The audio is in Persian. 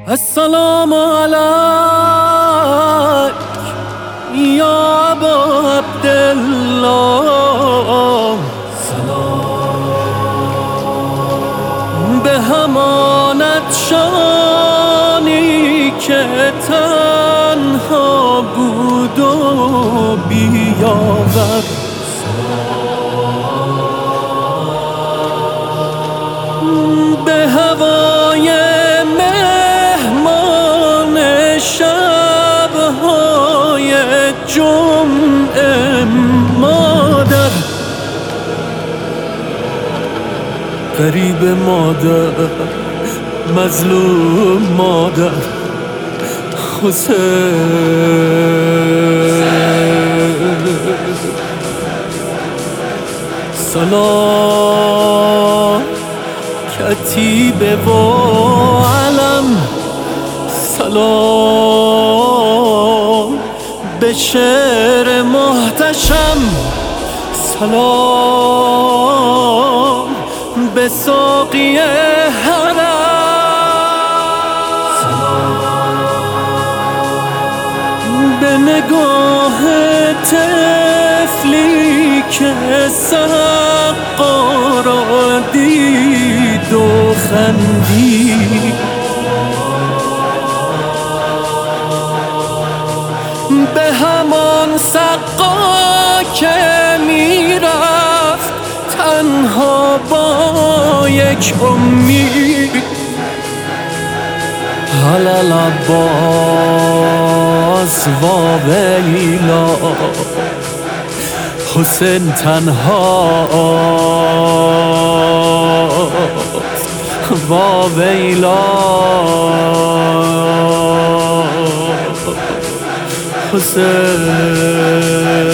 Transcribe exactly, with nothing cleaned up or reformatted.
السلام علیک یا ابا عبدالله، سلام به همانت شانی که تنها بود و بیاور. به هوای مهمان شبهای جمعه مادر، غریب مادر، مظلوم مادر، حسین سلام کتیبه و علم، سلام به شعر محتشم، سلام به ساقی حرم، سلام به نگاه طفلی که سقا را دید و خندید، به همان سقا که میرفت تنها با یک امید. هلال عباس واویلا، حسین تنها واویلا، حسین